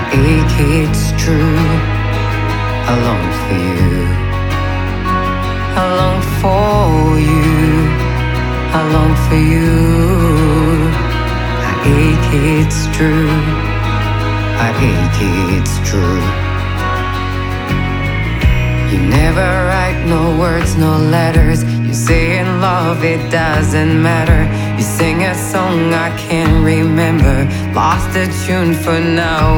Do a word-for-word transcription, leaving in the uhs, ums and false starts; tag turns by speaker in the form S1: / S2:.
S1: ache, it's true. I long for you, I long for you, I long for you. I ache, it's true. I ache, it's true. You never write no words, no letters. You say in love it doesn't matter. You sing a song I can't remember. Lost the tune for now.